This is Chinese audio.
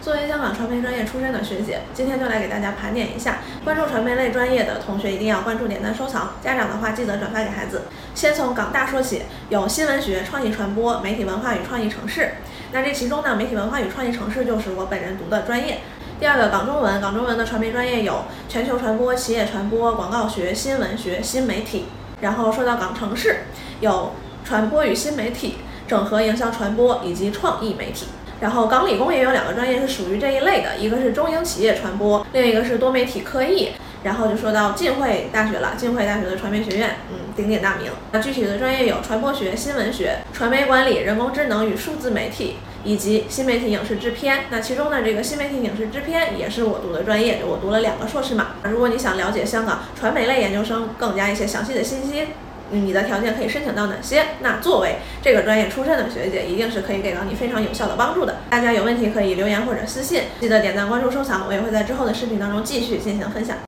作为香港传媒专业出身的学姐，今天就来给大家盘点一下关注传媒类专业的同学一定要关注、点赞、收藏。家长的话记得转发给孩子。先从港大说起，有新闻学、创意传播、媒体文化与创意城市。那这其中呢，媒体文化与创意城市就是我本人读的专业。第二个港中文，港中文的传媒专业有全球传播、企业传播、广告学、新闻学、新媒体。然后说到港城市，有传播与新媒体、整合营销传播以及创意媒体。然后港理工也有两个专业是属于这一类的，一个是中英企业传播，另一个是多媒体科艺。然后就说到浸会大学了，浸会大学的传媒学院，鼎鼎大名。那具体的专业有传播学、新闻学、传媒管理、人工智能与数字媒体，以及新媒体影视制片。那其中呢，这个新媒体影视制片也是我读的专业，我读了2个硕士嘛。如果你想了解香港传媒类研究生更加一些详细的信息，你的条件可以申请到哪些？那作为这个专业出身的学姐，一定是可以给到你非常有效的帮助的。大家有问题可以留言或者私信，记得点赞、关注、收藏，我也会在之后的视频当中继续进行分享。